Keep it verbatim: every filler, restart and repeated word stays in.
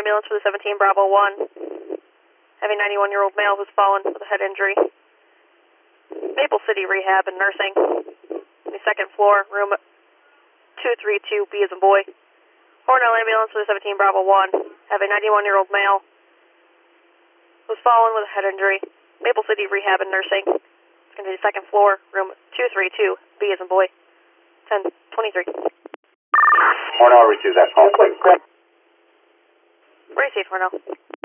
ambulance for the seventeen Bravo one. Having ninety-one-year-old male who's fallen with a head injury. Maple City Rehab and Nursing. The second floor, room two three two, B as in boy. Hornell ambulance for the seventeen Bravo one. Have a ninety-one-year-old male who's fallen with a head injury. Maple City Rehab and Nursing. It's going to be the second floor, room two three two, B as in boy. ten twenty-three. Hornell, receive that call, please. Receive, Hornell.